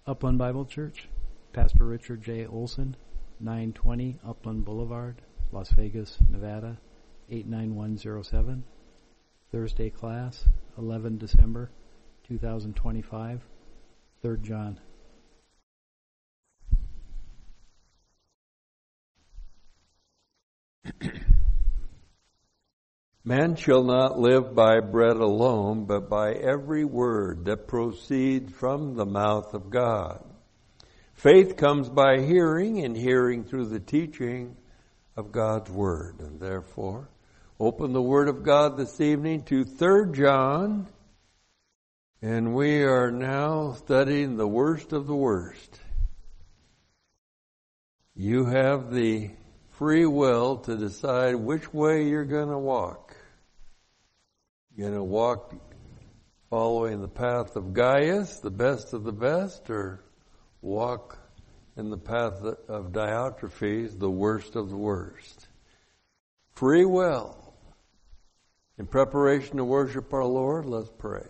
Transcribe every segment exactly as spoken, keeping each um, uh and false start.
Upland Bible Church, Pastor Richard J. Olson, nine twenty Upland Boulevard, Las Vegas, Nevada, eight nine one zero seven. Thursday class, eleventh December two thousand twenty-five, Third John. Man shall not live by bread alone, but by every word that proceeds from the mouth of God. Faith comes by hearing, and hearing through the teaching of God's Word. And therefore, open the Word of God this evening to Third John, and we are now studying the worst of the worst. You have the free will to decide which way you're going to walk. You're going to walk following the path of Gaius, the best of the best, or walk in the path of Diotrephes, the worst of the worst. Free will. In preparation to worship our Lord, let's pray.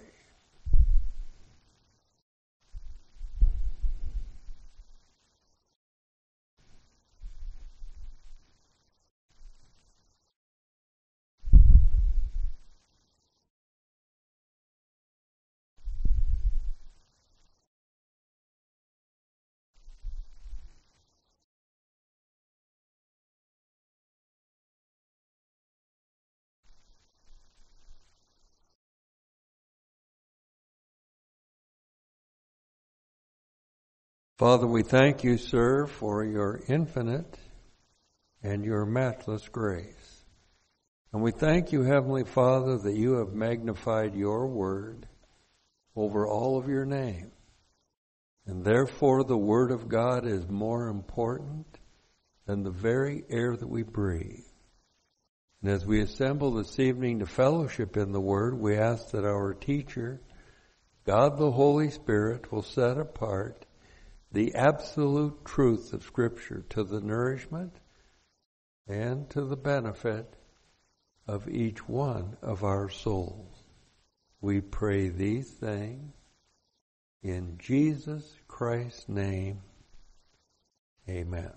Father, we thank you, sir, for your infinite and your matchless grace. And we thank you, Heavenly Father, that you have magnified your word over all of your name. And therefore the word of God is more important than the very air that we breathe. And as we assemble this evening to fellowship in the word, we ask that our teacher, God the Holy Spirit, will set apart the absolute truth of Scripture to the nourishment and to the benefit of each one of our souls. We pray these things in Jesus Christ's name. Amen.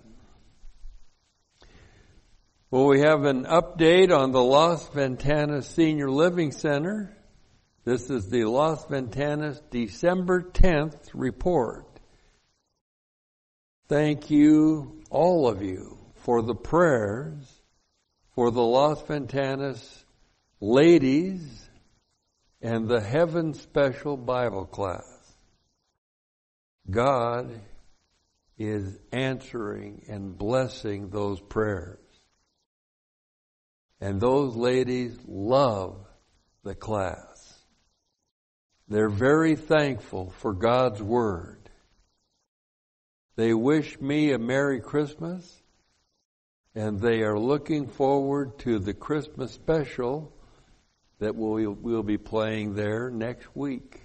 Well, we have an update on the Los Ventanas Senior Living Center. This is the Los Ventanas December tenth report. Thank you, all of you, for the prayers for the Los Ventanas ladies and the Heaven Special Bible class. God is answering and blessing those prayers. And those ladies love the class. They're very thankful for God's Word. They wish me a Merry Christmas, and they are looking forward to the Christmas special that we'll, we'll be playing there next week.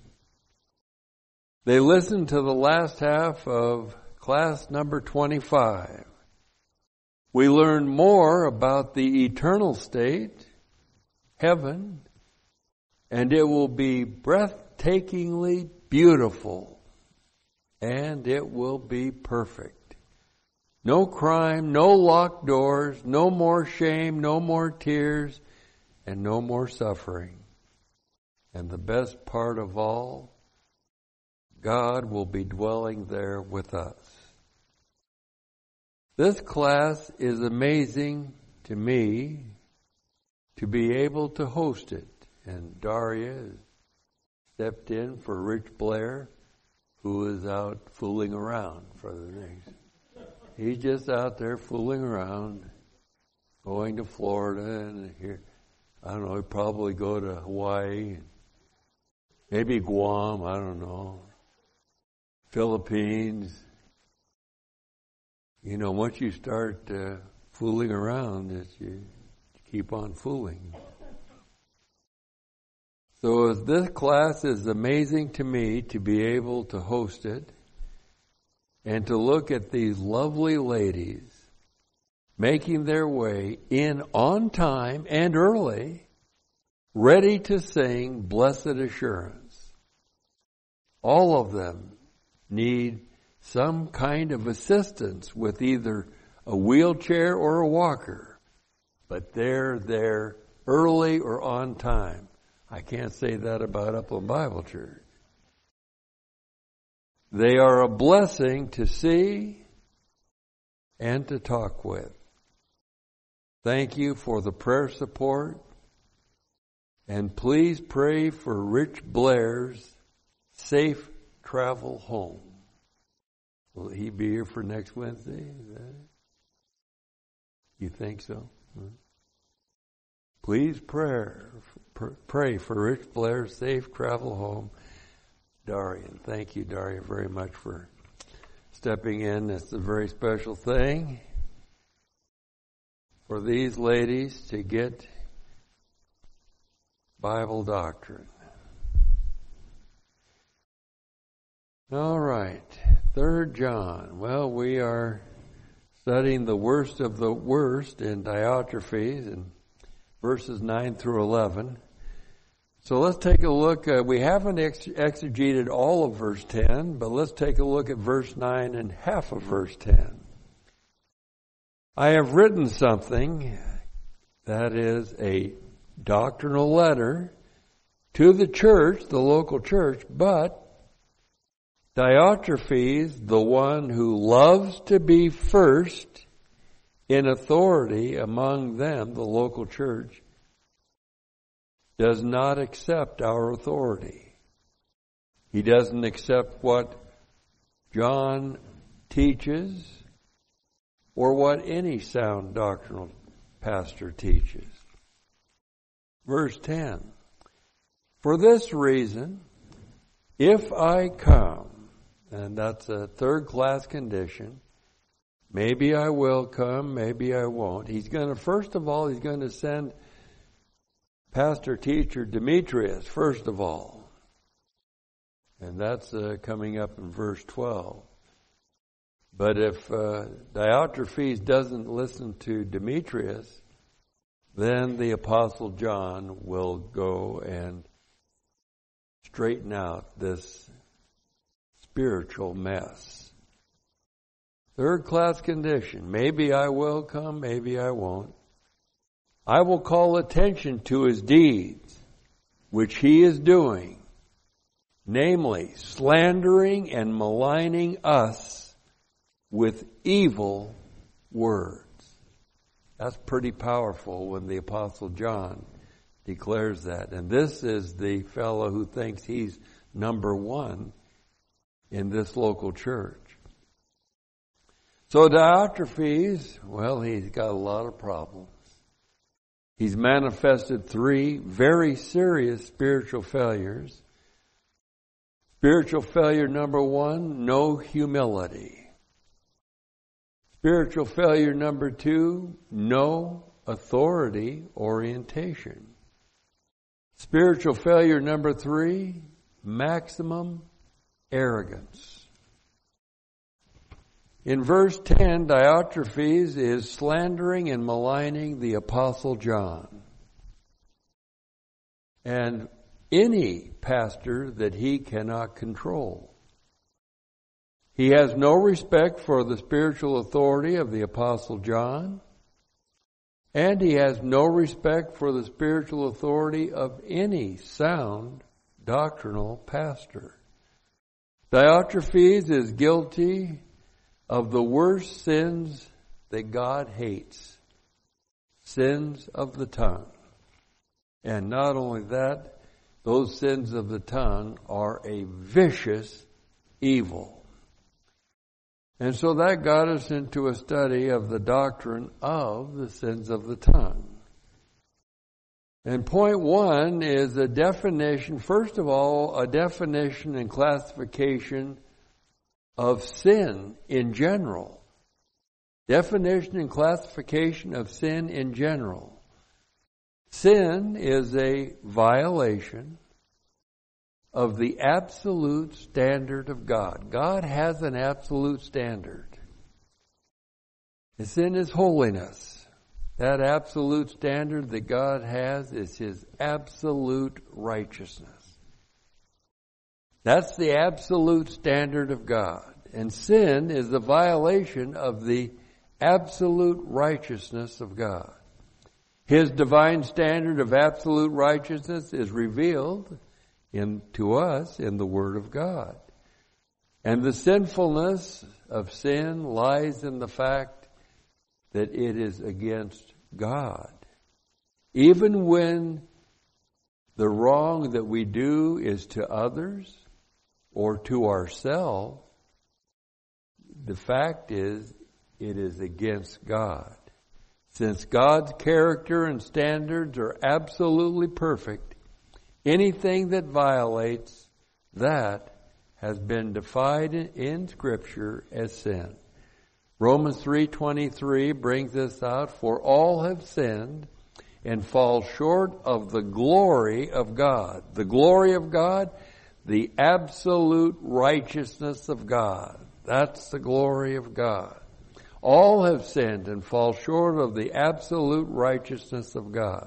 They listened to the last half of class number twenty-five. We learned more about the eternal state, heaven, and it will be breathtakingly beautiful. And it will be perfect. No crime, no locked doors, no more shame, no more tears, and no more suffering. And the best part of all, God will be dwelling there with us. This class is amazing to me to be able to host it. And Daria stepped in for Rich Blair, who is out fooling around for the next. He's just out there fooling around, going to Florida and here. I don't know, he'd probably go to Hawaii, maybe Guam, I don't know, Philippines. You know, once you start uh, fooling around, it's, you keep on fooling. So this class is amazing to me to be able to host it and to look at these lovely ladies making their way in on time and early, ready to sing Blessed Assurance. All of them need some kind of assistance with either a wheelchair or a walker, but they're there early or on time. I can't say that about Upland Bible Church. They are a blessing to see and to talk with. Thank you for the prayer support. And please pray for Rich Blair's safe travel home. Will he be here for next Wednesday? Is that it? You think so? Hmm? Please pray, pray for Rich Blair's safe travel home. Darian, thank you, Darian, very much for stepping in. It's a very special thing for these ladies to get Bible doctrine. All right, Third John. Well, we are studying the worst of the worst in Diotrephes in verses nine through eleven. So let's take a look. Uh, we haven't ex- exegeted all of verse ten, but let's take a look at verse nine and half of verse ten. I have written something that is a doctrinal letter to the church, the local church, but Diotrephes, the one who loves to be first in authority among them, the local church, does not accept our authority. He doesn't accept what John teaches or what any sound doctrinal pastor teaches. Verse ten. For this reason, if I come, and that's a third class condition, maybe I will come, maybe I won't. He's going to, first of all, he's going to send pastor teacher Demetrius, first of all. And that's uh, coming up in verse twelve. But if uh, Diotrephes doesn't listen to Demetrius, then the Apostle John will go and straighten out this spiritual mess. Third class condition. Maybe I will come, maybe I won't. I will call attention to his deeds, which he is doing, namely slandering and maligning us with evil words. That's pretty powerful when the Apostle John declares that. And this is the fellow who thinks he's number one in this local church. So Diotrephes, well, he's got a lot of problems. He's manifested three very serious spiritual failures. Spiritual failure number one, no humility. Spiritual failure number two, no authority orientation. Spiritual failure number three, maximum arrogance. In verse ten, Diotrephes is slandering and maligning the Apostle John. And any pastor that he cannot control. He has no respect for the spiritual authority of the Apostle John. And he has no respect for the spiritual authority of any sound doctrinal pastor. Diotrephes is guilty of the worst sins that God hates. Sins of the tongue. And not only that, those sins of the tongue are a vicious evil. And so that got us into a study of the doctrine of the sins of the tongue. And point one is a definition, first of all, a definition and classification of sin in general. Definition and classification of sin in general. Sin is a violation of the absolute standard of God. God has an absolute standard. The sin is holiness. That absolute standard that God has is His absolute righteousness. That's the absolute standard of God. And sin is the violation of the absolute righteousness of God. His divine standard of absolute righteousness is revealed in, to us in the Word of God. And the sinfulness of sin lies in the fact that it is against God. Even when the wrong that we do is to others or to ourselves, the fact is it is against God. Since God's character and standards are absolutely perfect, anything that violates that has been defined in Scripture as sin. Romans three twenty-three brings this out, for all have sinned and fall short of the glory of God. The glory of God, the absolute righteousness of God. That's the glory of God. All have sinned and fall short of the absolute righteousness of God.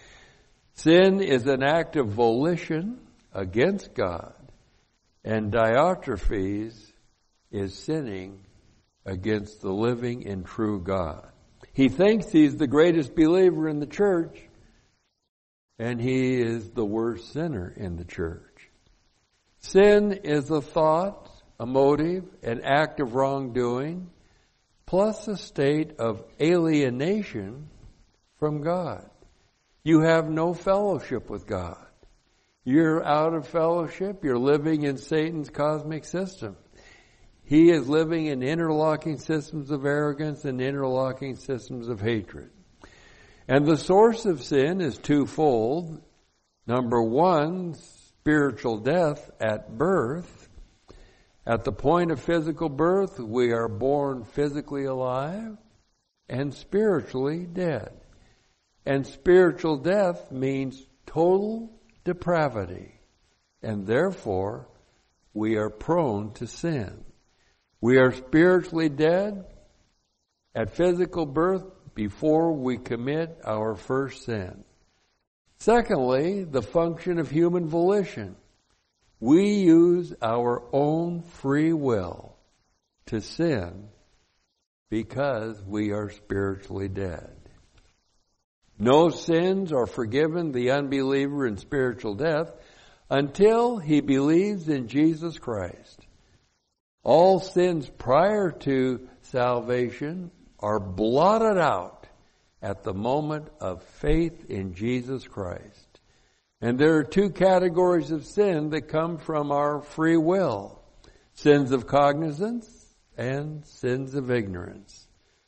Sin is an act of volition against God, and Diotrephes is sinning against the living and true God. He thinks he's the greatest believer in the church, and he is the worst sinner in the church. Sin is a thought, a motive, an act of wrongdoing, plus a state of alienation from God. You have no fellowship with God. You're out of fellowship. You're living in Satan's cosmic system. He is living in interlocking systems of arrogance and interlocking systems of hatred. And the source of sin is twofold. Number one, spiritual death at birth. At the point of physical birth, we are born physically alive and spiritually dead. And spiritual death means total depravity. And therefore, we are prone to sin. We are spiritually dead at physical birth before we commit our first sin. Secondly, the function of human volition. We use our own free will to sin because we are spiritually dead. No sins are forgiven the unbeliever in spiritual death until he believes in Jesus Christ. All sins prior to salvation are blotted out at the moment of faith in Jesus Christ. And there are two categories of sin that come from our free will. Sins of cognizance and sins of ignorance.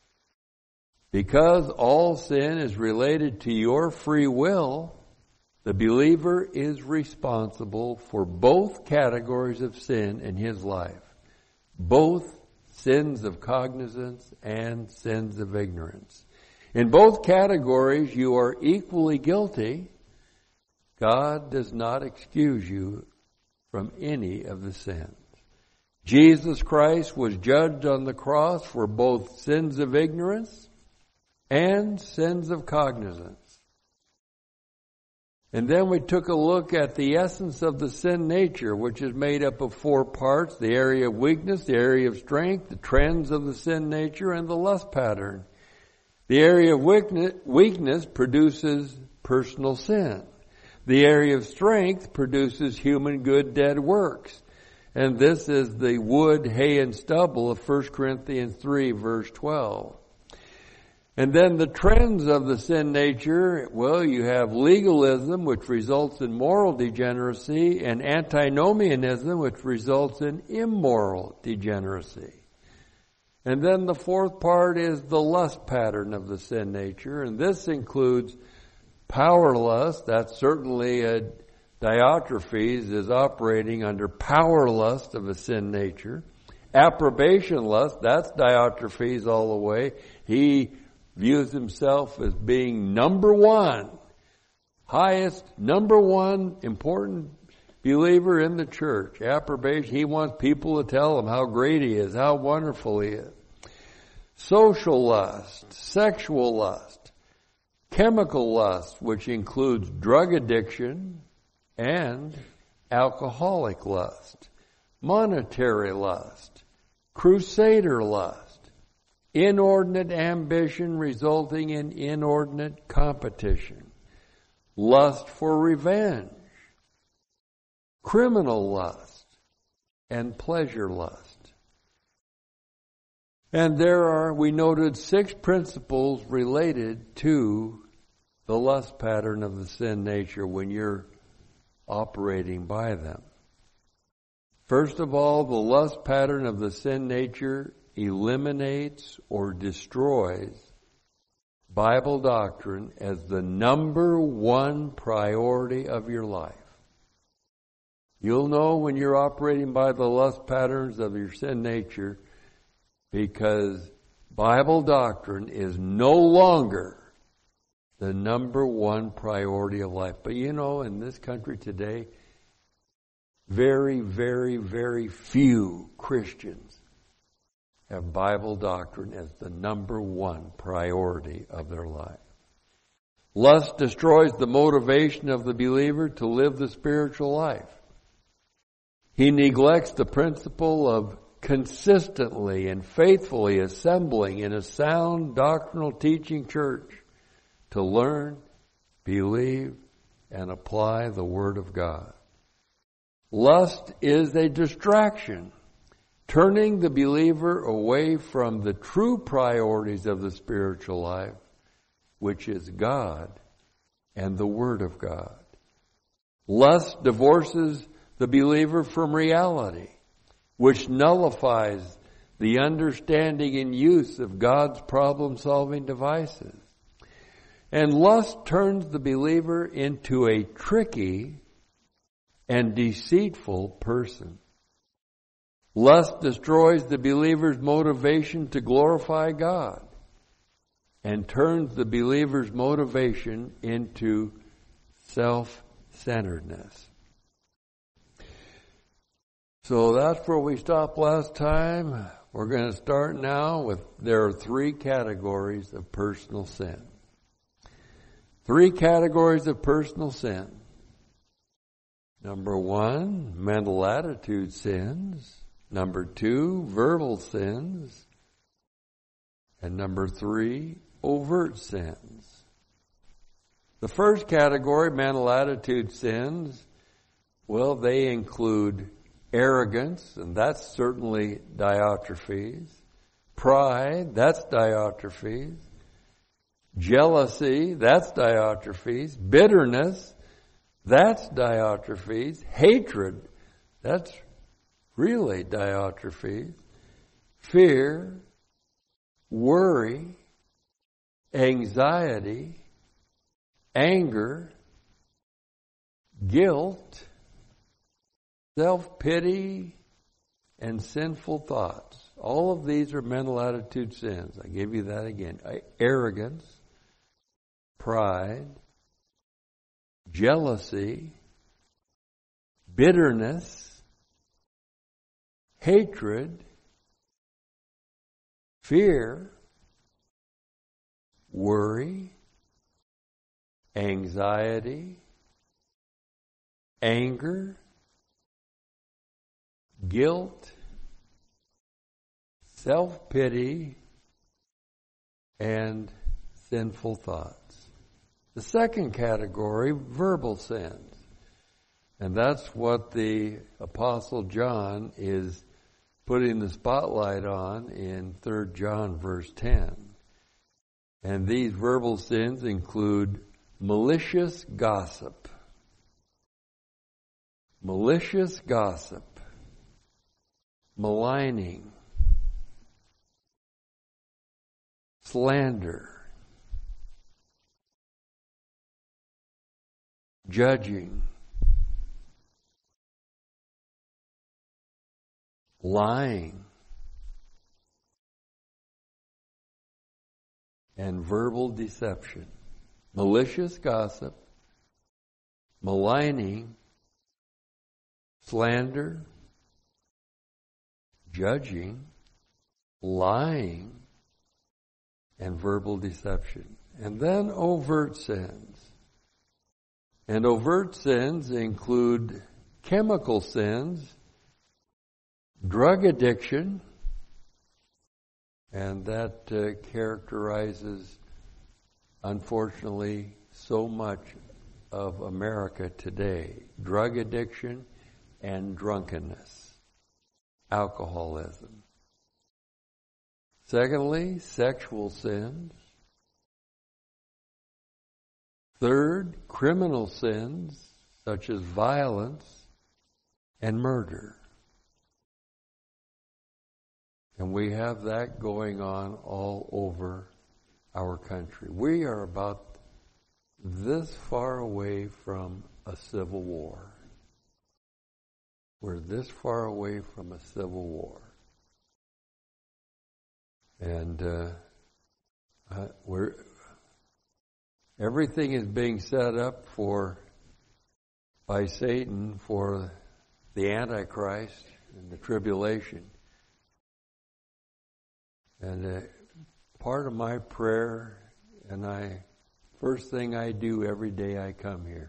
Because all sin is related to your free will, the believer is responsible for both categories of sin in his life. Both sins of cognizance and sins of ignorance. In both categories, you are equally guilty. God does not excuse you from any of the sins. Jesus Christ was judged on the cross for both sins of ignorance and sins of cognizance. And then we took a look at the essence of the sin nature, which is made up of four parts: the area of weakness, the area of strength, the trends of the sin nature, and the lust pattern. The area of weakness produces personal sin. The area of strength produces human good dead works. And this is the wood, hay, and stubble of First Corinthians three, verse twelve. And then the trends of the sin nature, well, you have legalism, which results in moral degeneracy, and antinomianism, which results in immoral degeneracy. And then the fourth part is the lust pattern of the sin nature, and this includes power lust. That's certainly a Diotrephes is operating under power lust of a sin nature. Approbation lust, that's Diotrephes all the way. He views himself as being number one, highest, number one important believer in the church. Approbation, he wants people to tell him how great he is, how wonderful he is. Social lust, sexual lust, chemical lust, which includes drug addiction and alcoholic lust, monetary lust, crusader lust, inordinate ambition resulting in inordinate competition, lust for revenge, criminal lust, and pleasure lust. And there are, we noted, six principles related to the lust pattern of the sin nature when you're operating by them. First of all, the lust pattern of the sin nature eliminates or destroys Bible doctrine as the number one priority of your life. You'll know when you're operating by the lust patterns of your sin nature because Bible doctrine is no longer the number one priority of life. But you know, in this country today, very, very, very few Christians have Bible doctrine as the number one priority of their life. Lust destroys the motivation of the believer to live the spiritual life. He neglects the principle of consistently and faithfully assembling in a sound doctrinal teaching church to learn, believe, and apply the Word of God. Lust is a distraction, turning the believer away from the true priorities of the spiritual life, which is God and the Word of God. Lust divorces the believer from reality, which nullifies the understanding and use of God's problem-solving devices. And lust turns the believer into a tricky and deceitful person. Lust destroys the believer's motivation to glorify God and turns the believer's motivation into self-centeredness. So that's where we stopped last time. We're going to start now with, there are three categories of personal sin. Three categories of personal sin. Number one, mental attitude sins. Number two, verbal sins. And number three, overt sins. The first category, mental attitude sins, well, they include arrogance, and that's certainly Diotrephes. Pride, that's Diotrephes. Jealousy, that's Diotrephes. Bitterness, that's Diotrephes. Hatred, that's really Diotrephes. Fear, worry, anxiety, anger, guilt, self-pity, and sinful thoughts. All of these are mental attitude sins. I give you that again. Arrogance, pride, jealousy, bitterness, hatred, fear, worry, anxiety, anger, guilt, self-pity, and sinful thoughts. The second category, verbal sins. And that's what the Apostle John is putting the spotlight on in Third John verse ten. And these verbal sins include malicious gossip. Malicious gossip. Maligning, slander, judging, lying, and verbal deception. Malicious gossip, maligning, slander, judging, lying, and verbal deception. And then overt sins. And overt sins include chemical sins, drug addiction, and that uh, characterizes, unfortunately, so much of America today. Drug addiction and drunkenness, alcoholism. Secondly, sexual sins. Third, criminal sins such as violence and murder. And we have that going on all over our country. We are about this far away from a civil war. We're this far away from a civil war. And uh, uh, we're everything is being set up for by Satan for the Antichrist and the tribulation. And uh, part of my prayer, and I first thing I do every day I come here,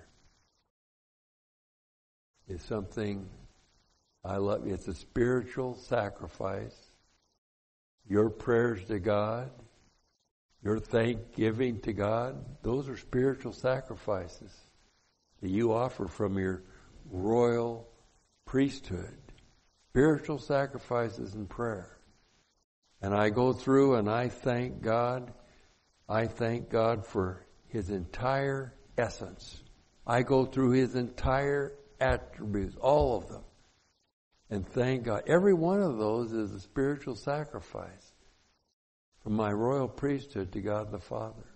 is something I love. It's a spiritual sacrifice. Your prayers to God, your thanksgiving to God, those are spiritual sacrifices that you offer from your royal priesthood. Spiritual sacrifices in prayer. And I go through and I thank God. I thank God for His entire essence. I go through His entire attributes, all of them. And thank God. Every one of those is a spiritual sacrifice from my royal priesthood to God the Father.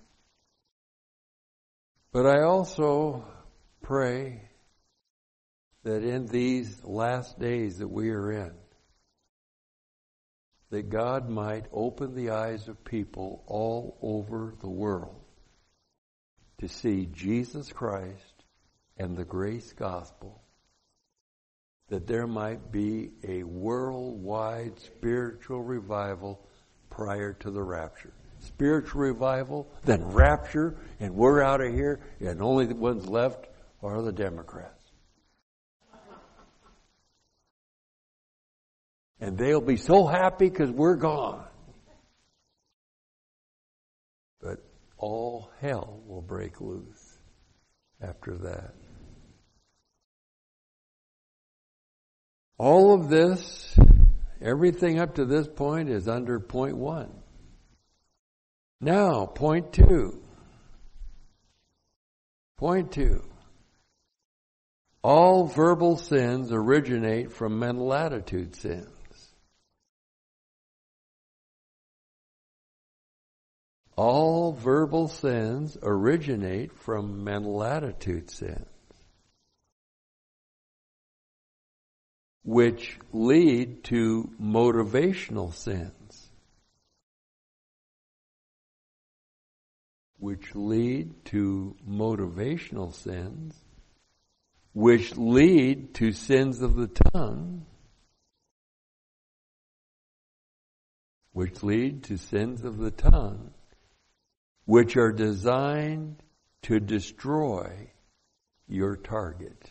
But I also pray that in these last days that we are in, that God might open the eyes of people all over the world to see Jesus Christ and the grace gospel, that there might be a worldwide spiritual revival prior to the rapture. Spiritual revival, then rapture, and we're out of here, and only the ones left are the Democrats. And they'll be so happy because we're gone. But all hell will break loose after that. All of this, everything up to this point is under point one. Now, point two. Point two. All verbal sins originate from mental attitude sins. All verbal sins originate from mental attitude sins, which lead to motivational sins, which lead to motivational sins, which lead to sins of the tongue, which lead to sins of the tongue, which are designed to destroy your target.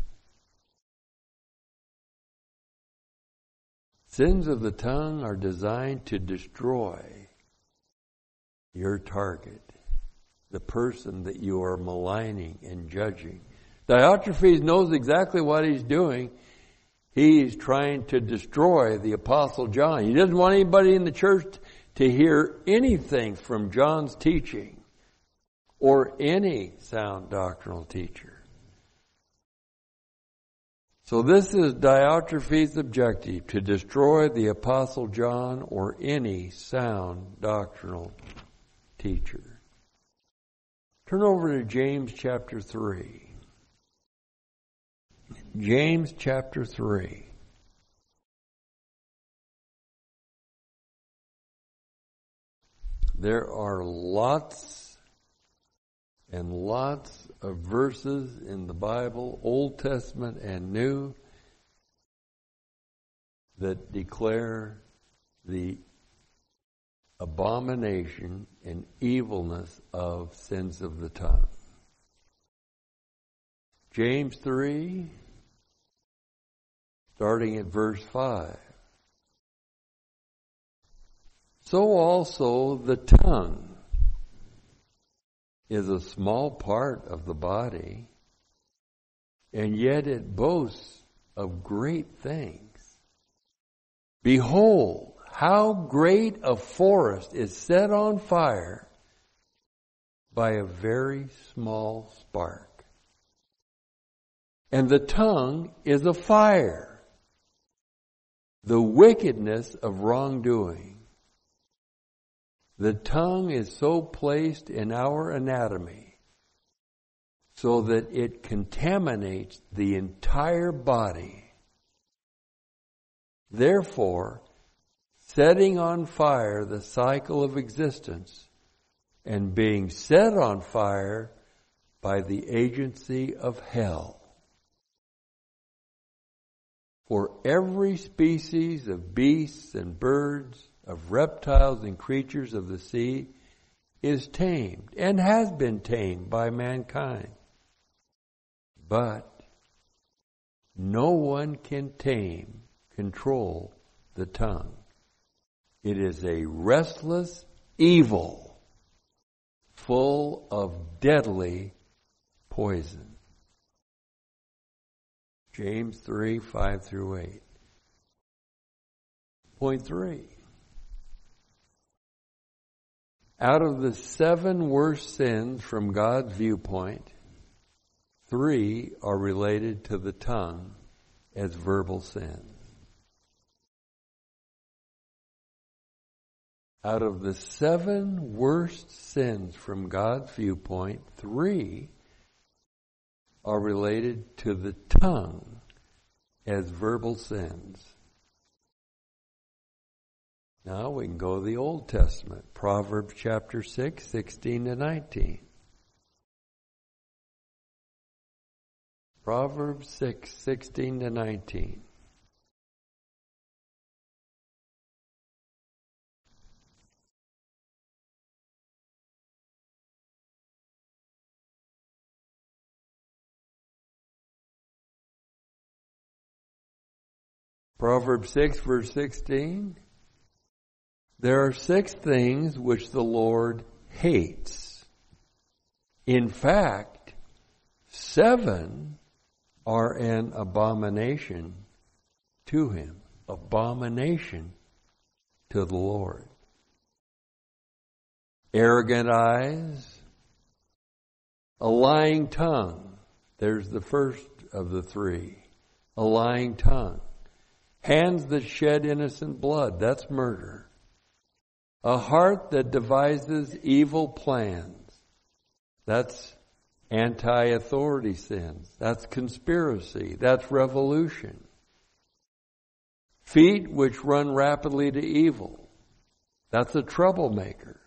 Sins of the tongue are designed to destroy your target, the person that you are maligning and judging. Diotrephes knows exactly what he's doing. He's trying to destroy the Apostle John. He doesn't want anybody in the church to hear anything from John's teaching or any sound doctrinal teacher. So this is Diotrephes' objective, to destroy the Apostle John or any sound doctrinal teacher. Turn over to James chapter three. James chapter three. There are lots and lots of verses in the Bible, Old Testament and New, that declare the abomination and evilness of sins of the tongue. James three, starting at verse five. So also the tongue is a small part of the body, and yet it boasts of great things. Behold, how great a forest is set on fire by a very small spark. And the tongue is a fire, the wickedness of wrongdoing. The tongue is so placed in our anatomy so that it contaminates the entire body. Therefore, setting on fire the cycle of existence and being set on fire by the agency of hell. For every species of beasts and birds, of reptiles and creatures of the sea, is tamed and has been tamed by mankind. But no one can tame, control the tongue. It is a restless evil, full of deadly poison. James three, five through eight. Point three. Out of the seven worst sins from God's viewpoint, three are related to the tongue as verbal sins. Out of the seven worst sins from God's viewpoint, three are related to the tongue as verbal sins. Now we can go to the Old Testament, Proverbs chapter six, sixteen to nineteen. Proverbs six, sixteen to nineteen. Proverbs six, verse sixteen. There are six things which the Lord hates. In fact, seven are an abomination to him. Abomination to the Lord. Arrogant eyes, a lying tongue. There's the first of the three. A lying tongue. Hands that shed innocent blood. That's murder. A heart that devises evil plans. That's anti-authority sins. That's conspiracy. That's revolution. Feet which run rapidly to evil. That's a troublemaker.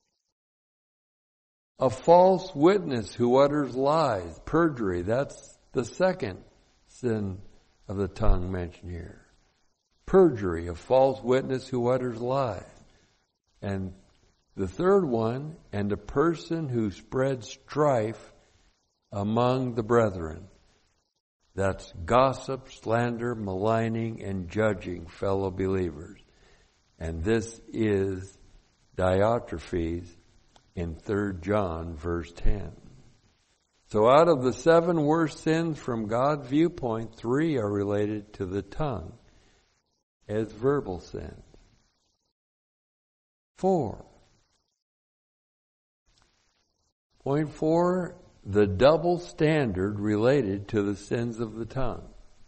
A false witness who utters lies. Perjury. That's the second sin of the tongue mentioned here. Perjury, a false witness who utters lies. And the third one, and a person who spreads strife among the brethren. That's gossip, slander, maligning, and judging fellow believers. And this is Diotrephes in Third John, verse ten. So out of the seven worst sins from God's viewpoint, three are related to the tongue as verbal sins. Four. Point four, the double standard related to the sins of the tongue.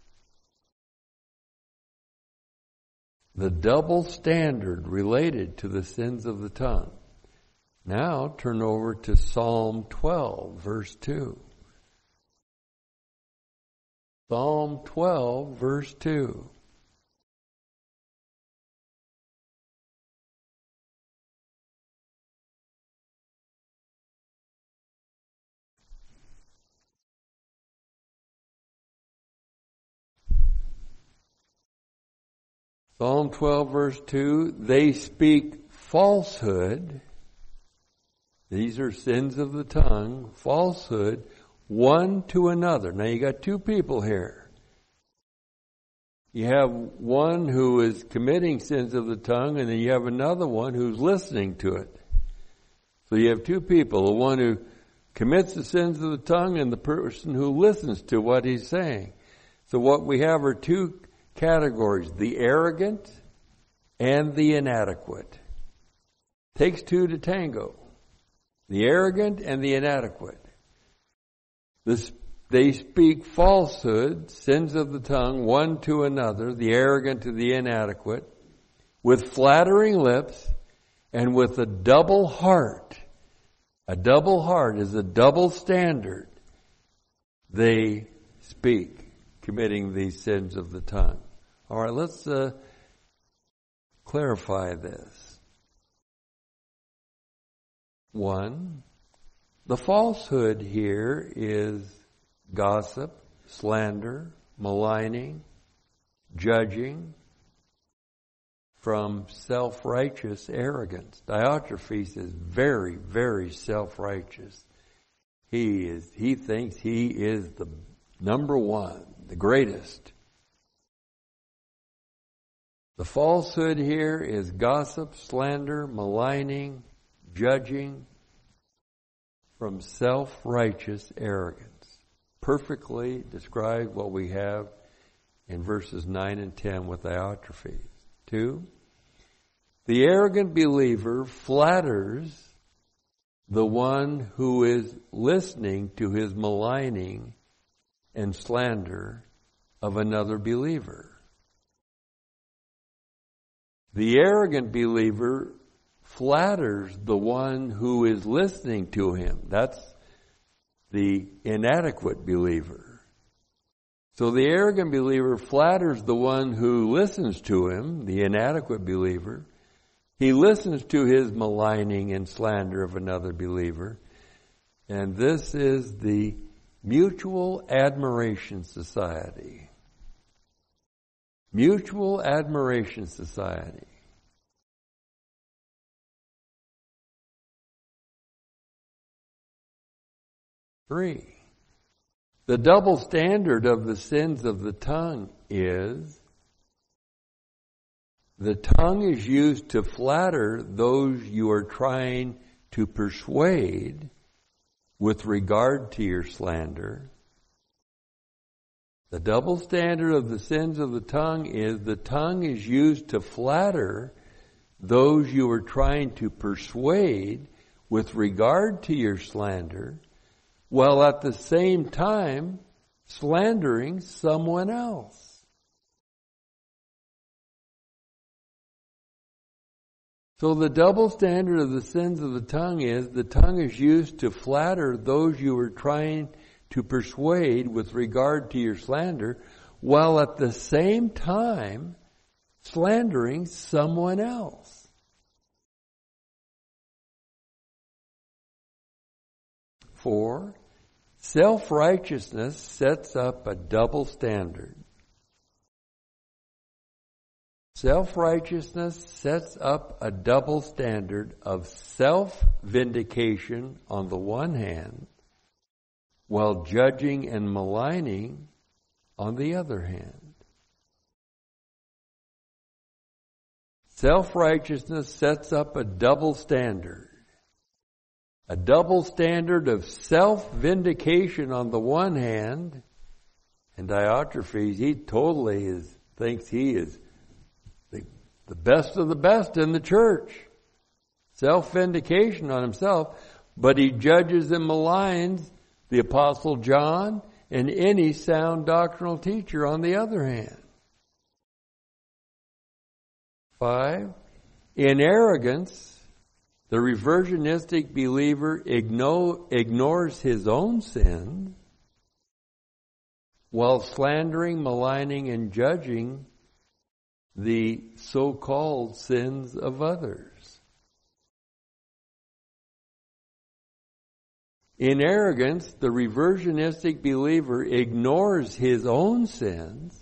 The double standard related to the sins of the tongue. Now turn over to Psalm twelve, verse two. Psalm twelve, verse two. Psalm twelve, verse two, they speak falsehood. These are sins of the tongue, falsehood, one to another. Now you got two people here. You have one who is committing sins of the tongue, and then you have another one who's listening to it. So you have two people, the one who commits the sins of the tongue and the person who listens to what he's saying. So what we have are two categories, the arrogant and the inadequate. Takes two to tango. The arrogant and the inadequate. This, they speak falsehood, sins of the tongue, one to another, the arrogant to the inadequate, with flattering lips and with a double heart. A double heart is a double standard. They speak, committing these sins of the tongue. All right, let's uh, clarify this. One, the falsehood here is gossip, slander, maligning, judging from self-righteous arrogance. Diotrephes is very, very self-righteous. He is, he thinks he is the number one, the greatest. The falsehood here is gossip, slander, maligning, judging from self-righteous arrogance. Perfectly describes what we have in verses nine and ten with Diotrephes. Two, the arrogant believer flatters the one who is listening to his maligning and slander of another believer. The arrogant believer flatters the one who is listening to him. That's the inadequate believer. So the arrogant believer flatters the one who listens to him, the inadequate believer. He listens to his maligning and slander of another believer. And this is the Mutual Admiration Society. Mutual Admiration Society. Three, the double standard of the sins of the tongue is the tongue is used to flatter those you are trying to persuade with regard to your slander. The double standard of the sins of the tongue is the tongue is used to flatter those you are trying to persuade with regard to your slander, while at the same time slandering someone else. So the double standard of the sins of the tongue is the tongue is used to flatter those you are trying to persuade with regard to your slander, while at the same time slandering someone else. Four, self-righteousness sets up a double standard. Self-righteousness sets up a double standard of self-vindication on the one hand, while judging and maligning on the other hand. Self-righteousness sets up a double standard. A double standard of self-vindication on the one hand, and Diotrephes, he totally is, thinks he is the, the best of the best in the church. Self-vindication on himself, but he judges and maligns the Apostle John and any sound doctrinal teacher on the other hand. Five, in arrogance, the reversionistic believer ignore, ignores his own sin while slandering, maligning, and judging the so-called sins of others. In arrogance, the reversionistic believer ignores his own sins.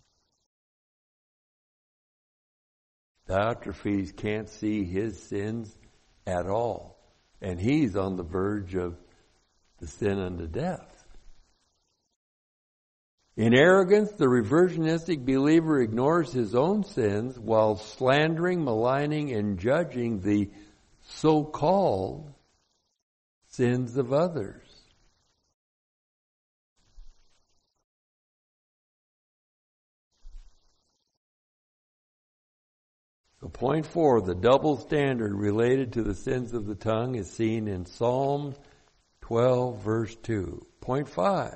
Diotrephes can't see his sins at all. And he's on the verge of the sin unto death. In arrogance, the reversionistic believer ignores his own sins while slandering, maligning, and judging the so-called sins of others. So point four, the double standard related to the sins of the tongue is seen in Psalm twelve, verse two. Point five,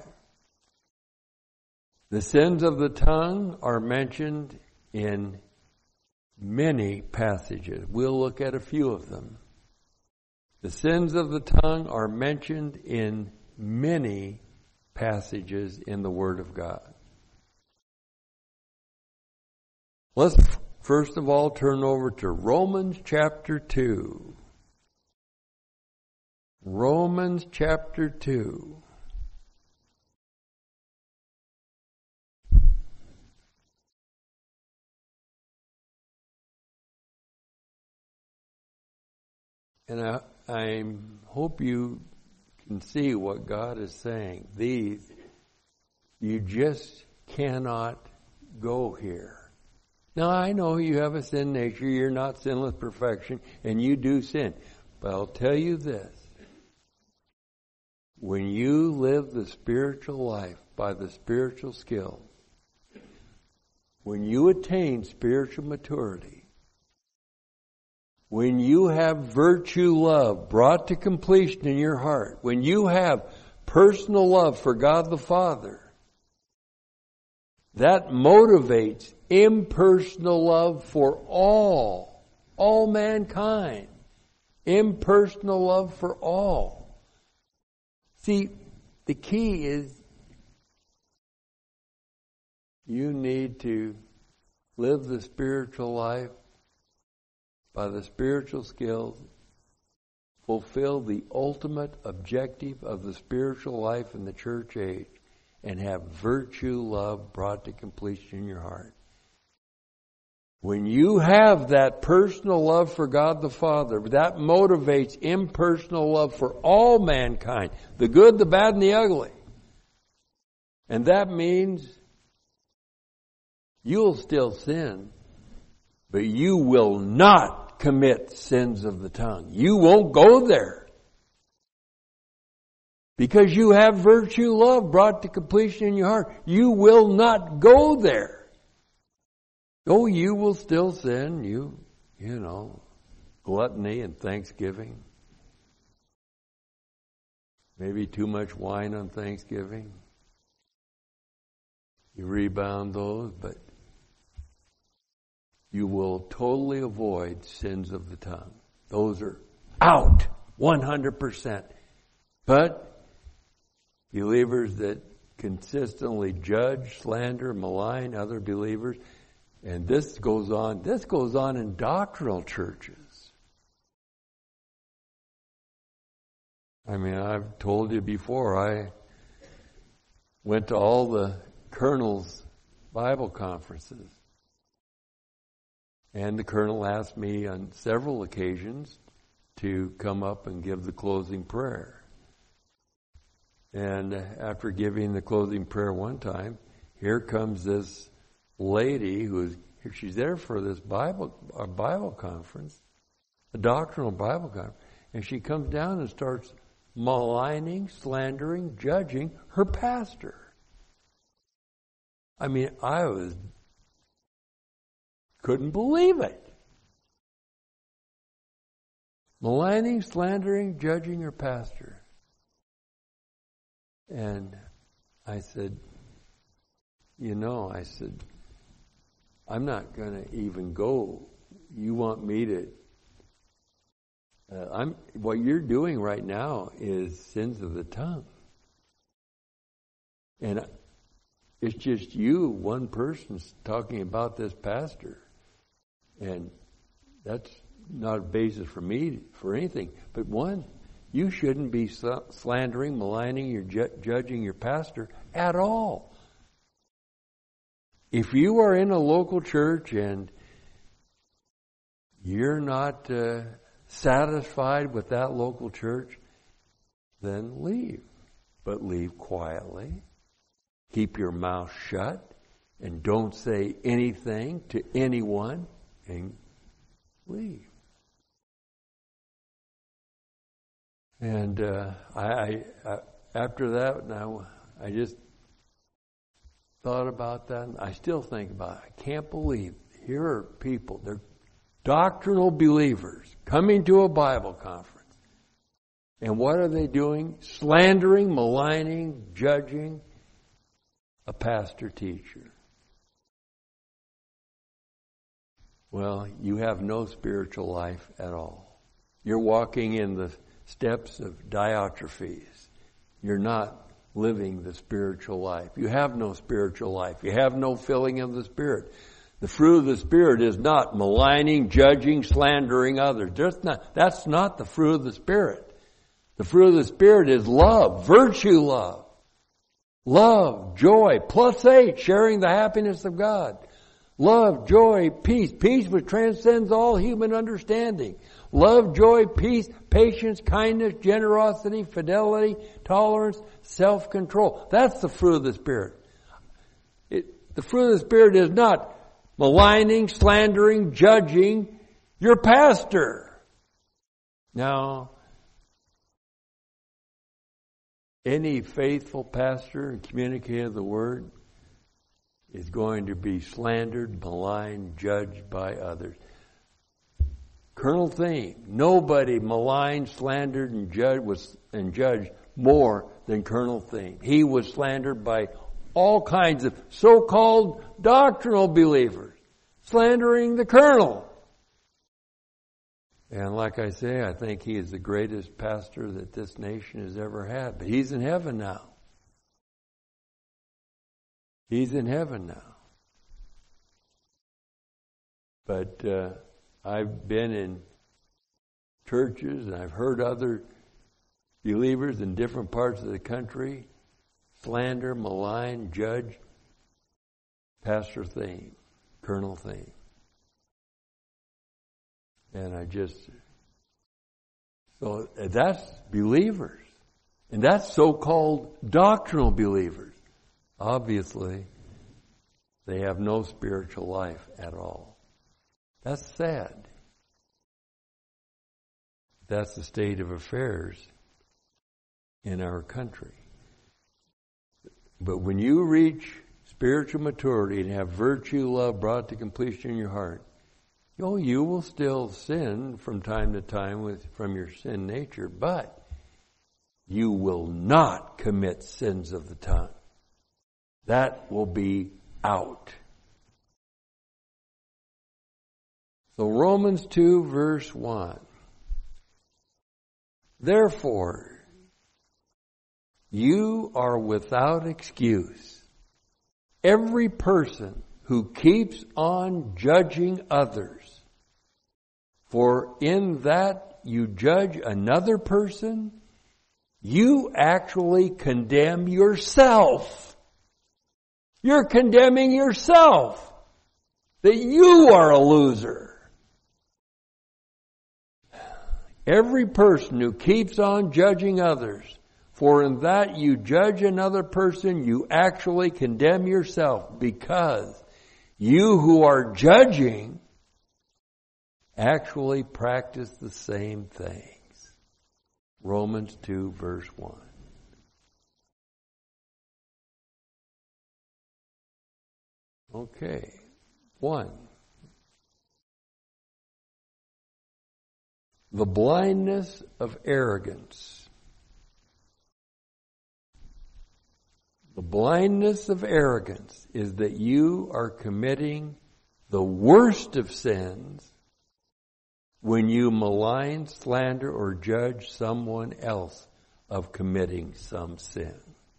the sins of the tongue are mentioned in many passages. We'll look at a few of them. The sins of the tongue are mentioned in many passages in the Word of God. Let's first of all turn over to Romans chapter two. Romans chapter two. And I, I hope you can see what God is saying. These, you just cannot go here. Now, I know you have a sin nature. You're not sinless perfection, and you do sin. But I'll tell you this. When you live the spiritual life by the spiritual skills, when you attain spiritual maturity, when you have virtue love brought to completion in your heart, when you have personal love for God the Father, that motivates impersonal love for all, all mankind. Impersonal love for all. See, the key is you need to live the spiritual life by the spiritual skills, fulfill the ultimate objective of the spiritual life in the church age, and have virtue love brought to completion in your heart. When you have that personal love for God the Father, that motivates impersonal love for all mankind, the good, the bad, and the ugly. And that means you'll still sin, but you will not commit sins of the tongue. You won't go there. Because you have virtue love brought to completion in your heart. You will not go there. Oh, you will still sin. You, you know, gluttony and Thanksgiving. Maybe too much wine on Thanksgiving. You rebound those, but you will totally avoid sins of the tongue. Those are out, one hundred percent. But believers that consistently judge, slander, malign other believers, and this goes on, this goes on in doctrinal churches. I mean, I've told you before, I went to all the colonels' Bible conferences. And the colonel asked me on several occasions to come up and give the closing prayer. And after giving the closing prayer one time, here comes this lady who's she's there for this Bible a Bible conference, a doctrinal Bible conference, and she comes down and starts maligning, slandering, judging her pastor. I mean, I was couldn't believe it. Maligning, slandering, judging her pastor. And I said, you know, I said, I'm not going to even go. You want me to, uh, I'm, what you're doing right now is sins of the tongue. And it's just you, one person, talking about this pastor. And that's not a basis for me for anything. But one, you shouldn't be slandering, maligning, or ju- judging your pastor at all. If you are in a local church and you're not uh, satisfied with that local church, then leave. But leave quietly. keep your mouth shut and don't say anything to anyone and leave. And uh, I, I, I, after that, now I just thought about that, and I still think about it. I can't believe here are people, they're doctrinal believers coming to a Bible conference. And what are they doing? Slandering, maligning, judging a pastor teacher. Well, you have no spiritual life at all. You're walking in the steps of Diotrephes. You're not living the spiritual life. You have no spiritual life. You have no filling of the Spirit. The fruit of the Spirit is not maligning, judging, slandering others. That's not, that's not the fruit of the Spirit. The fruit of the Spirit is love, virtue love. Love, joy, plus eight, sharing the happiness of God. Love, joy, peace. Peace which transcends all human understanding. Love, joy, peace, patience, kindness, generosity, fidelity, tolerance, self-control. That's the fruit of the Spirit. It, the fruit of the Spirit is not maligning, slandering, judging your pastor. Now, any faithful pastor and communicator of the Word is going to be slandered, maligned, judged by others. Colonel Theme, nobody maligned, slandered, and judged was and judged more than Colonel Theme. He was slandered by all kinds of so-called doctrinal believers, slandering the Colonel. And like I say, I think he is the greatest pastor that this nation has ever had. But he's in heaven now. He's in heaven now. But uh, I've been in churches and I've heard other believers in different parts of the country slander, malign, judge Pastor Theme, Colonel Theme. And I just, so that's believers. And that's so-called doctrinal believers. Obviously, they have no spiritual life at all. That's sad. That's the state of affairs in our country. But when you reach spiritual maturity and have virtue, love brought to completion in your heart, oh, you will still sin from time to time with from your sin nature, but you will not commit sins of the tongue. That will be out. So Romans two verse one. Therefore, you are without excuse. Every person who keeps on judging others, for in that you judge another person, you actually condemn yourself. You're condemning yourself that you are a loser. Every person who keeps on judging others, for in that you judge another person, you actually condemn yourself, because you who are judging actually practice the same things. Romans two verse one. Okay. One. The blindness of arrogance. The blindness of arrogance is that you are committing the worst of sins when you malign, slander, or judge someone else of committing some sin.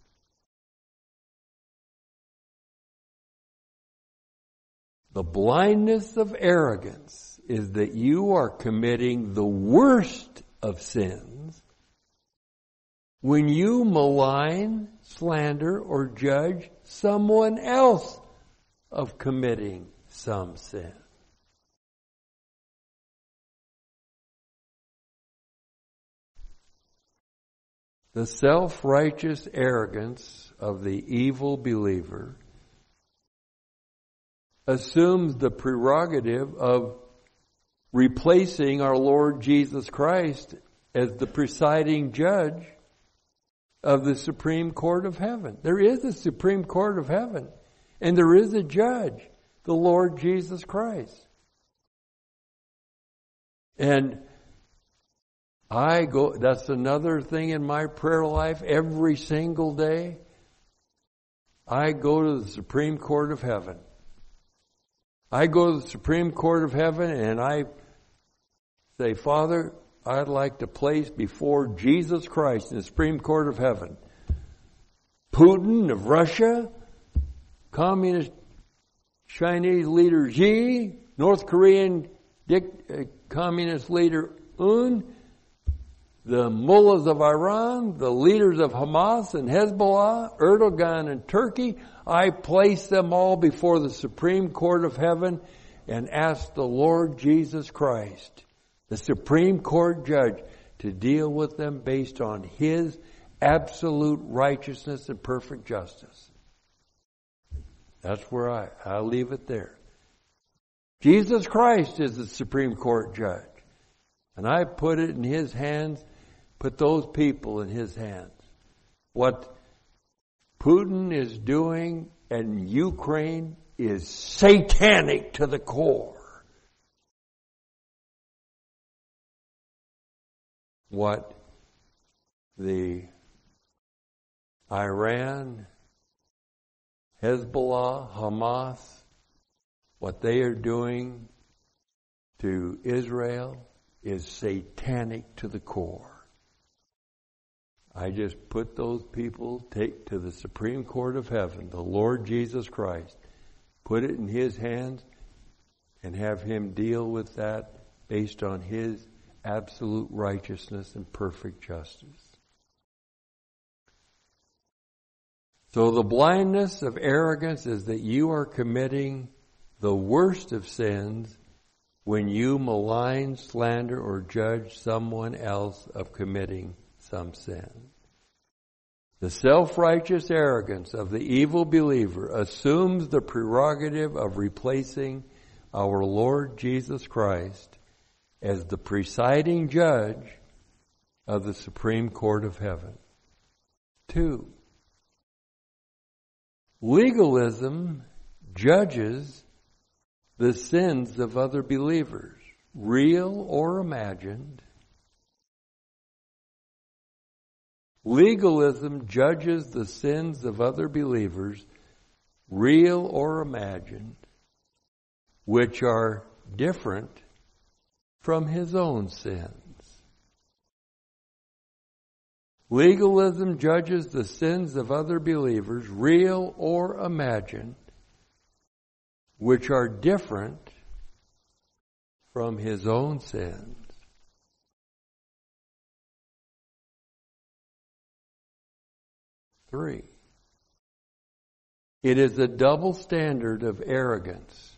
The blindness of arrogance is that you are committing the worst of sins when you malign, slander, or judge someone else of committing some sin. The self-righteous arrogance of the evil believer assumes the prerogative of replacing our Lord Jesus Christ as the presiding judge of the Supreme Court of Heaven. There is a Supreme Court of Heaven, and there is a judge, the Lord Jesus Christ. And I go, that's another thing in my prayer life every single day. I go to the Supreme Court of Heaven. I go to the Supreme Court of Heaven and I say, Father, I'd like to place before Jesus Christ in the Supreme Court of Heaven Putin of Russia, Communist Chinese leader Xi, North Korean dic- uh, Communist leader Un, the mullahs of Iran, the leaders of Hamas and Hezbollah, Erdogan and Turkey. I place them all before the Supreme Court of Heaven and ask the Lord Jesus Christ, the Supreme Court judge, to deal with them based on His absolute righteousness and perfect justice. That's where I, I leave it there. Jesus Christ is the Supreme Court judge. And I put it in His hands, put those people in His hands. What Putin is doing in Ukraine is satanic to the core. What the Iran, Hezbollah, Hamas, what they are doing to Israel is satanic to the core. I just put those people, take to the Supreme Court of Heaven, the Lord Jesus Christ, put it in His hands, and have Him deal with that based on His absolute righteousness and perfect justice. So the blindness of arrogance is that you are committing the worst of sins when you malign, slander, or judge someone else of committing some sin. The self-righteous arrogance of the evil believer assumes the prerogative of replacing our Lord Jesus Christ as the presiding judge of the Supreme Court of Heaven. Two, legalism judges the sins of other believers, real or imagined. Legalism judges the sins of other believers, real or imagined, which are different from his own sins. Legalism judges the sins of other believers, real or imagined, which are different from his own sins. Three, it is a double standard of arrogance.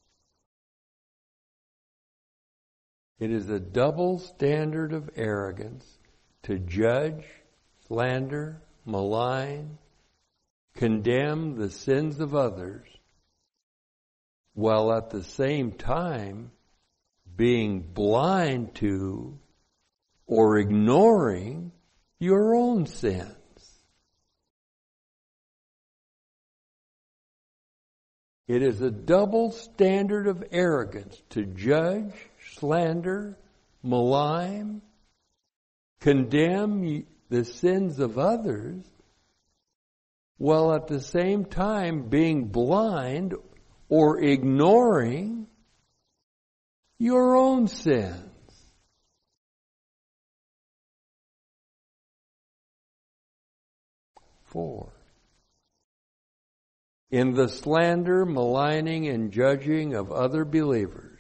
It is a double standard of arrogance to judge, slander, malign, condemn the sins of others, while at the same time being blind to or ignoring your own sins. It is a double standard of arrogance to judge, slander, malign, condemn the sins of others, while at the same time being blind or ignoring your own sins. Four, in the slander, maligning, and judging of other believers,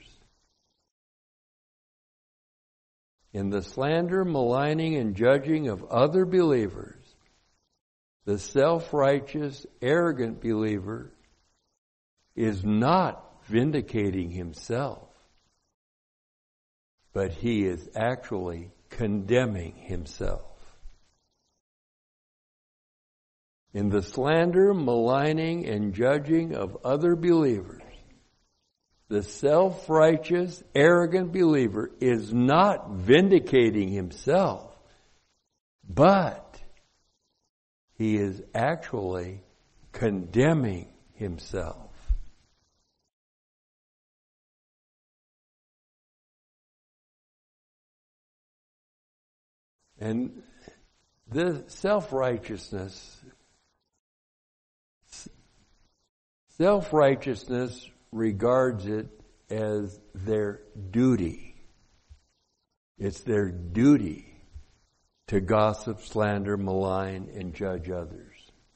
in the slander, maligning, and judging of other believers, the self-righteous, arrogant believer is not vindicating himself, but he is actually condemning himself. in the slander, maligning, and judging of other believers. The self-righteous, arrogant believer is not vindicating himself, but he is actually condemning himself. And this self-righteousness, self-righteousness regards it as their duty. It's their duty to gossip, slander, malign, and judge others.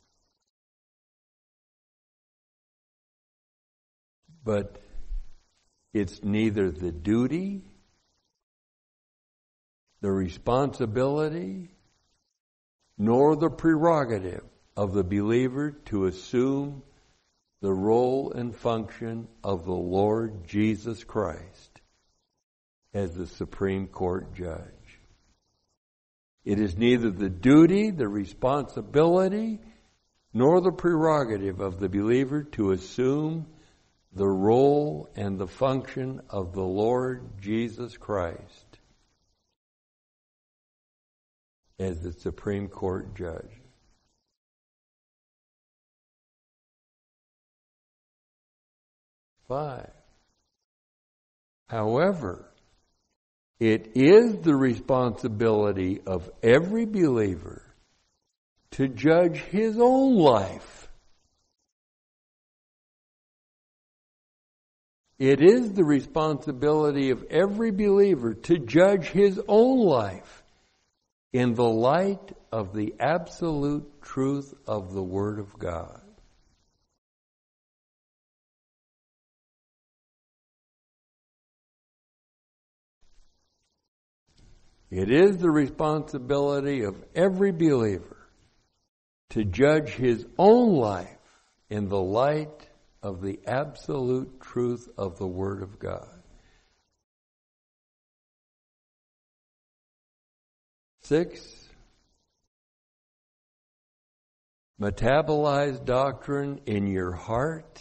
But it's neither the duty, the responsibility, nor the prerogative of the believer to assume the role and function of the Lord Jesus Christ as the Supreme Court judge. It is neither the duty, the responsibility, nor the prerogative of the believer to assume the role and the function of the Lord Jesus Christ as the Supreme Court judge. Five. However, it is the responsibility of every believer to judge his own life. It is the responsibility of every believer to judge his own life in the light of the absolute truth of the Word of God. It is the responsibility of every believer to judge his own life in the light of the absolute truth of the Word of God. Six, metabolize doctrine in your heart.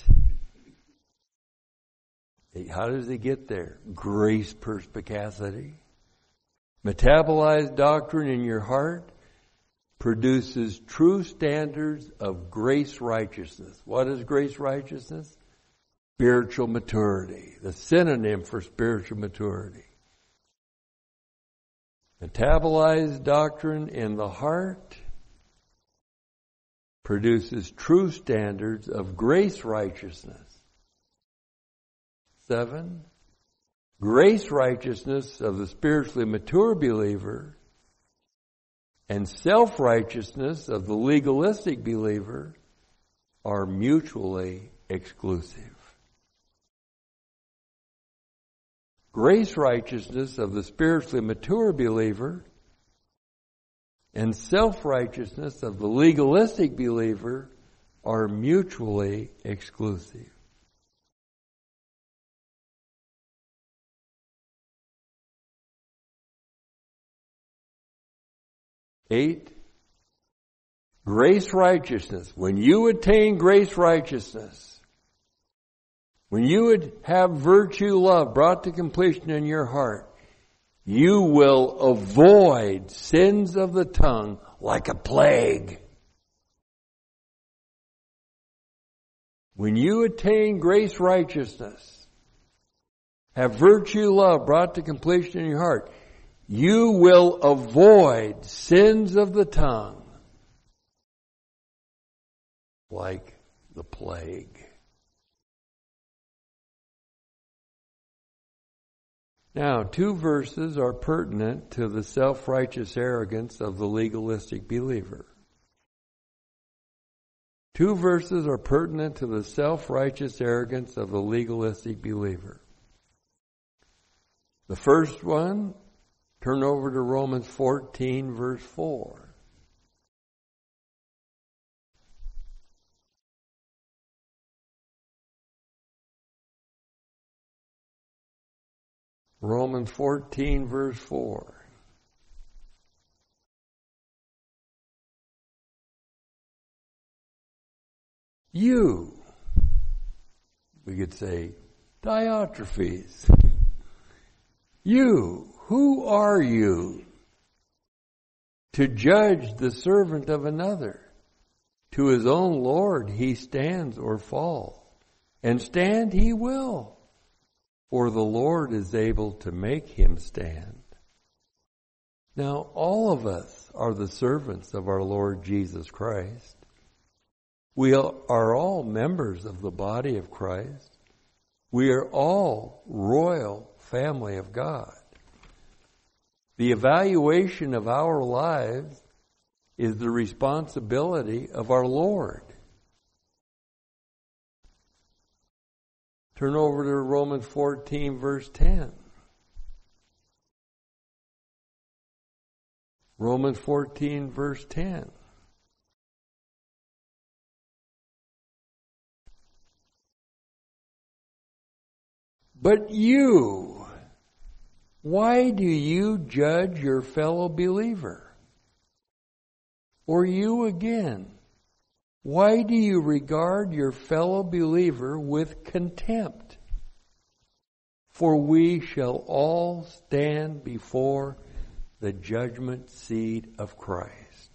How does he get there? Grace perspicacity. Metabolize doctrine in your heart produces true standards of grace righteousness. What is grace righteousness? Spiritual maturity, the synonym for spiritual maturity. Metabolize doctrine in the heart produces true standards of grace righteousness. Seven, grace righteousness of the spiritually mature believer and self-righteousness of the legalistic believer are mutually exclusive. Grace righteousness of the spiritually mature believer and self-righteousness of the legalistic believer are mutually exclusive. Eight, grace righteousness. When you attain grace righteousness, when you would have virtue love brought to completion in your heart, you will avoid sins of the tongue like a plague. When you attain grace righteousness, have virtue love brought to completion in your heart, you will avoid sins of the tongue like the plague. Now, two verses are pertinent to the self-righteous arrogance of the legalistic believer. Two verses are pertinent to the self-righteous arrogance of the legalistic believer. The first one, turn over to Romans fourteen, verse four. Romans fourteen, verse four. You. We could say, Diotrephes. You. Who are you to judge the servant of another? To his own Lord he stands or falls, and stand he will, for the Lord is able to make him stand. Now, all of us are the servants of our Lord Jesus Christ. We are all members of the body of Christ. We are all royal family of God. The evaluation of our lives is the responsibility of our Lord. Turn over to Romans fourteen, verse ten. Romans fourteen, verse ten. But you, why do you judge your fellow believer? Or you again, why do you regard your fellow believer with contempt? For we shall all stand before the judgment seat of Christ.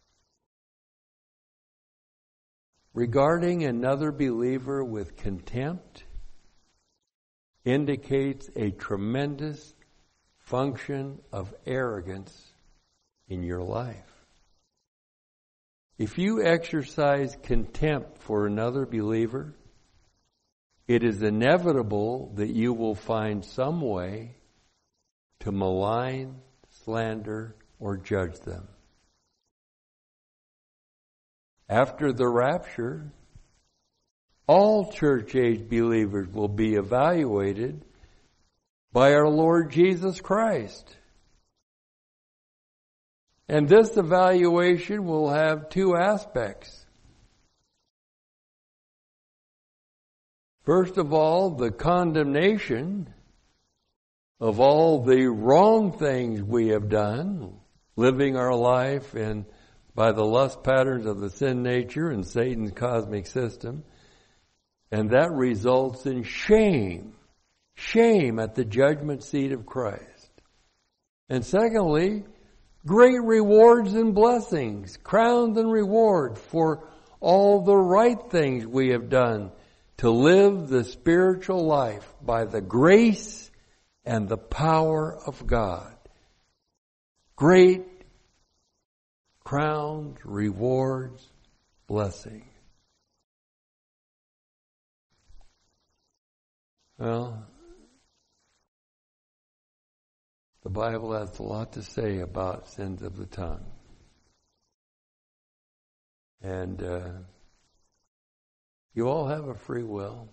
Regarding another believer with contempt indicates a tremendous function of arrogance in your life. If you exercise contempt for another believer, it is inevitable that you will find some way to malign, slander, or judge them. After the rapture, all church-age believers will be evaluated by our Lord Jesus Christ. And this evaluation will have two aspects. First of all, the condemnation of all the wrong things we have done, living our life in by the lust patterns of the sin nature and Satan's cosmic system. And that results in shame. Shame at the judgment seat of Christ. And secondly, great rewards and blessings, crowns and reward for all the right things we have done to live the spiritual life by the grace and the power of God. Great crowns, rewards, blessings. Well, the Bible has a lot to say about sins of the tongue. And uh, you all have a free will.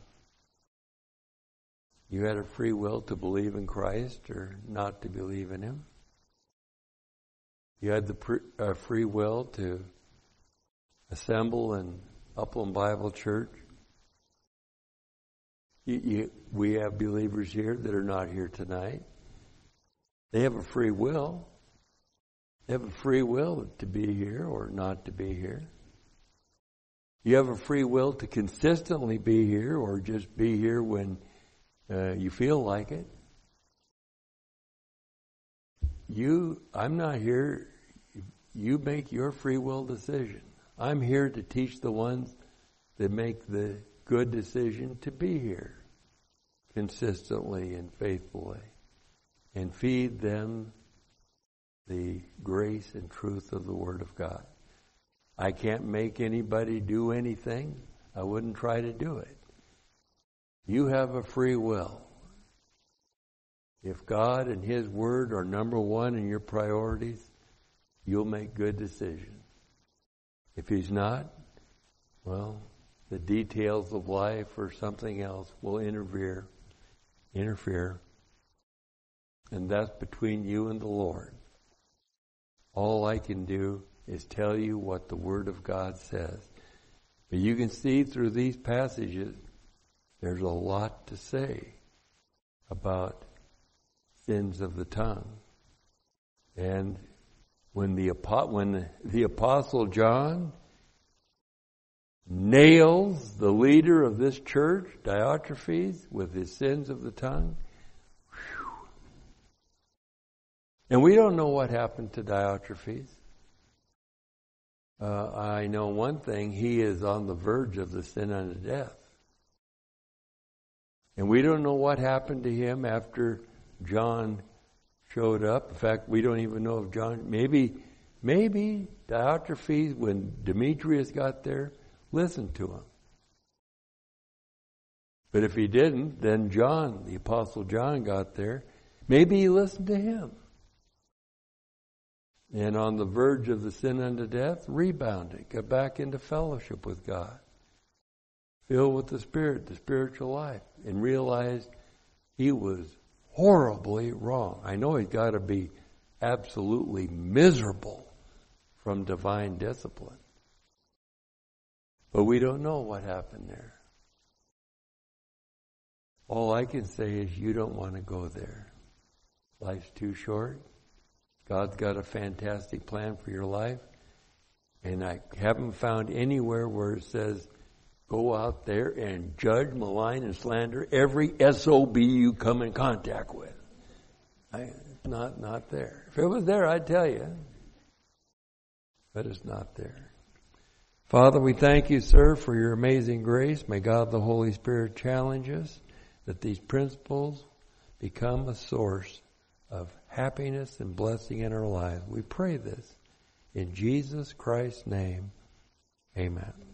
You had a free will to believe in Christ or not to believe in Him. You had the pre- uh, free will to assemble in Upland Bible Church. You, you, we have believers here that are not here tonight. They have a free will. They have a free will to be here or not to be here. You have a free will to consistently be here or just be here when uh, you feel like it. You, I'm not here. You make your free will decision. I'm here to teach the ones that make the good decision to be here consistently and faithfully and feed them the grace and truth of the Word of God. I can't make anybody do anything. I wouldn't try to do it. You have a free will. If God and His Word are number one in your priorities, you'll make good decisions. If He's not, well, the details of life or something else will interfere, interfere, and that's between you and the Lord. All I can do is tell you what the Word of God says. But you can see through these passages, there's a lot to say about sins of the tongue. And when the when the Apostle John nails the leader of this church, Diotrephes, with his sins of the tongue. Whew. And we don't know what happened to Diotrephes. Uh, I know one thing, he is on the verge of the sin unto death. And we don't know what happened to him after John showed up. In fact, we don't even know if John, maybe, maybe Diotrephes, when Demetrius got there, listened to him. But if he didn't, then John, the Apostle John, got there. Maybe he listened to him. And on the verge of the sin unto death, rebounded, got back into fellowship with God. Filled with the Spirit, the spiritual life, and realized he was horribly wrong. I know he's got to be absolutely miserable from divine discipline. But we don't know what happened there. All I can say is you don't want to go there. Life's too short. God's got a fantastic plan for your life. And I haven't found anywhere where it says, go out there and judge, malign, and slander every S O B you come in contact with. I, it's not, not there. If it was there, I'd tell you. But it's not there. Father, we thank you, sir, for your amazing grace. May God the Holy Spirit challenge us that these principles become a source of happiness and blessing in our lives. We pray this in Jesus Christ's name. Amen.